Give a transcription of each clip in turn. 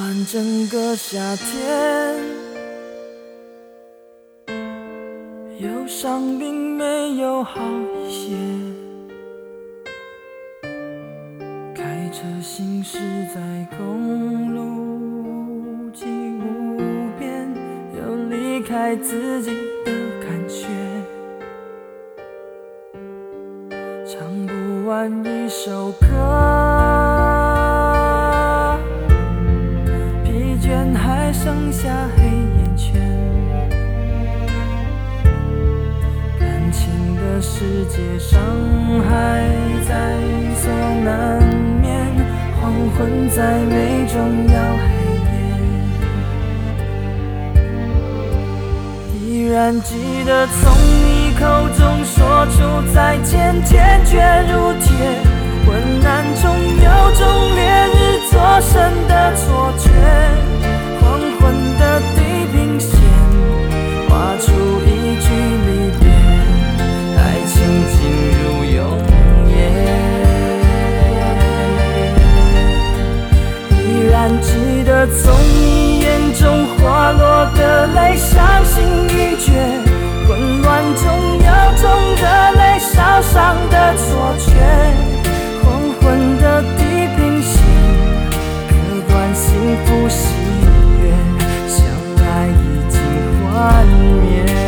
完整个夏天，忧伤并没有好一些。开车行驶在公路际无边，有离开自己的感觉。唱不完一首歌，疲倦还剩下黑眼圈。感情的世界，伤害在所难免，黄昏再美终要黑夜。依然记得从你口中说出再见，坚决如铁，昏暗中有种烈日灼身的错觉。黄昏的地平线，画出一句离别，爱情进入永夜。依然记得从你眼中滑落的泪，伤心欲绝，混乱中有种热泪烧伤的错觉。黄昏的地平线，割断幸福喜悦，相爱已经幻灭。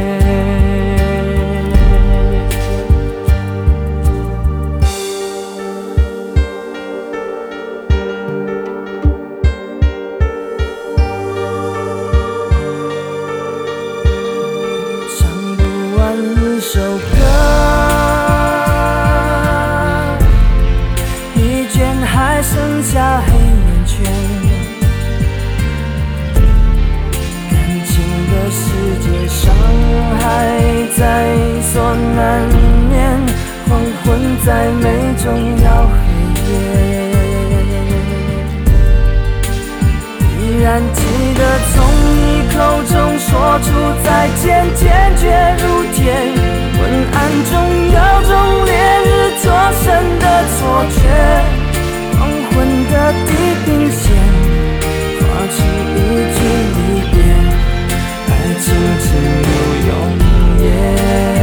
一首歌，疲倦还剩下黑眼圈。感情的世界，伤害在所难免，黄昏再美终要黑夜。依然记得从你口中说出再见，坚决如铁，昏暗中有种烈日灼身的错觉。黄昏的地平线，画出一句离别，爱情进入永夜。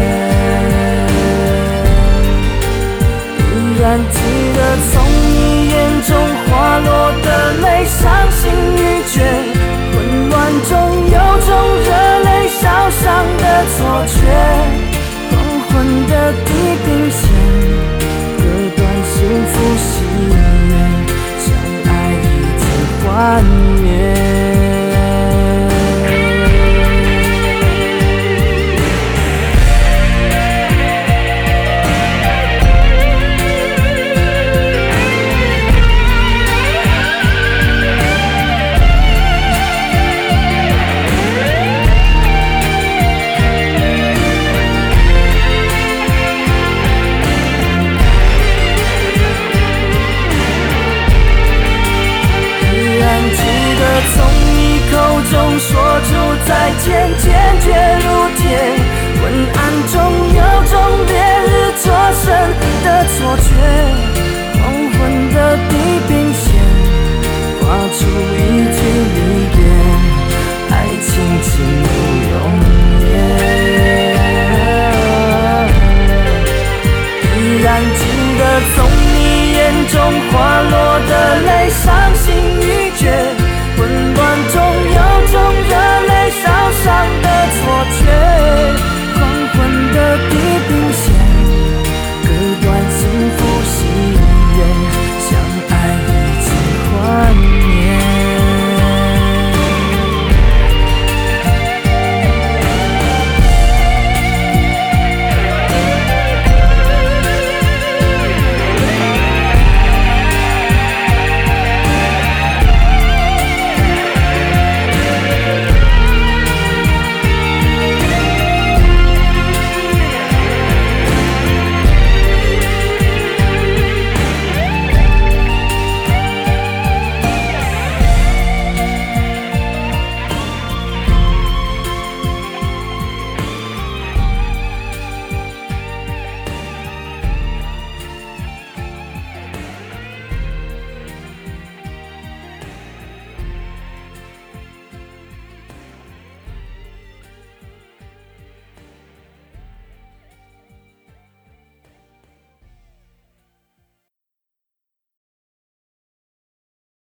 依然记得从你眼中滑落的泪，伤心欲绝，混乱中有种热泪烧伤的错觉。黄昏的地平线，割断幸福喜悦，相爱已经幻灭。从你口中说出再见，坚决如铁，昏暗中有种烈日灼身的错觉。黄昏的地平